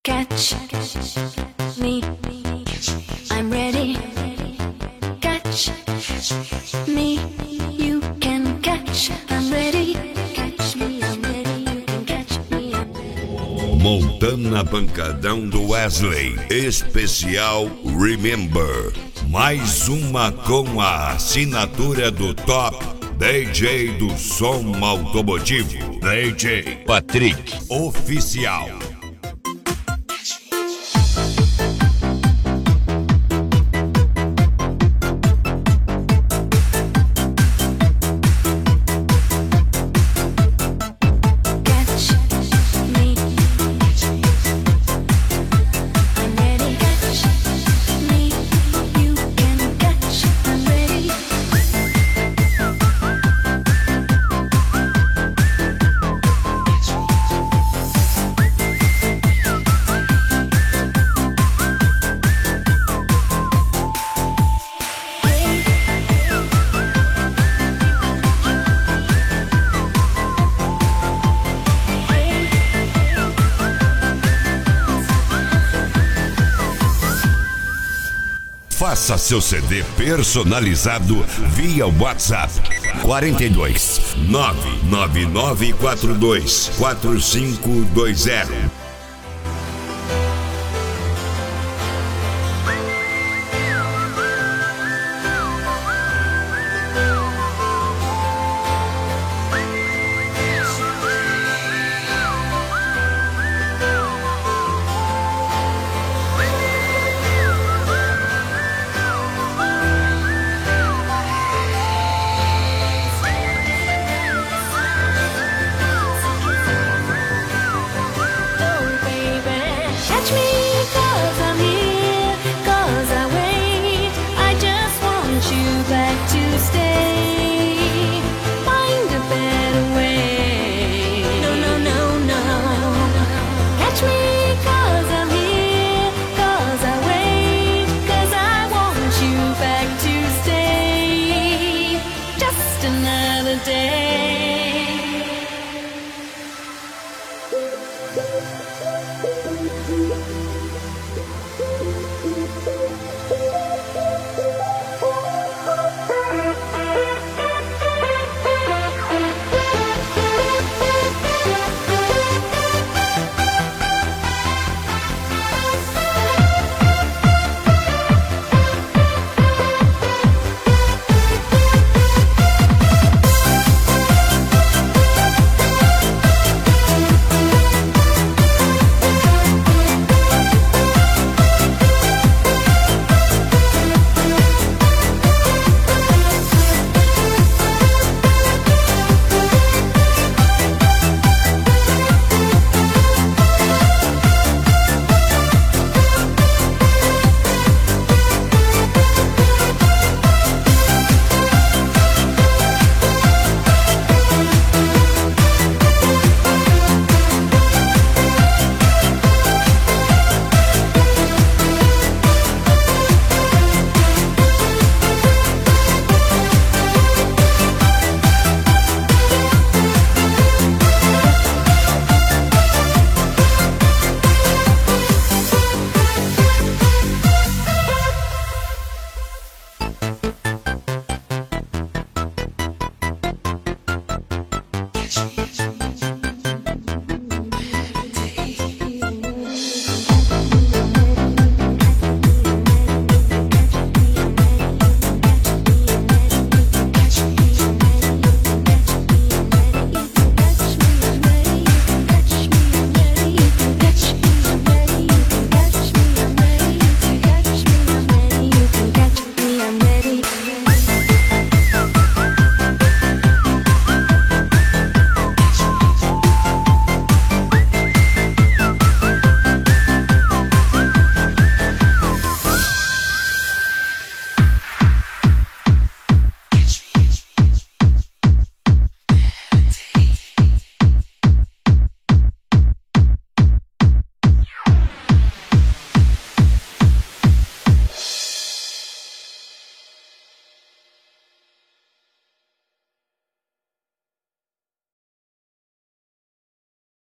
Catch me, I'm ready. Catch me, you can catch. I'm ready. Catch me, I'm ready. You can catch me. Montana Pancadão do Wesley, especial Remember. Mais uma com a assinatura do top DJ do som automotivo, DJ Patrick Oficial. Faça seu CD personalizado via WhatsApp 42 99942 4520. Catch me.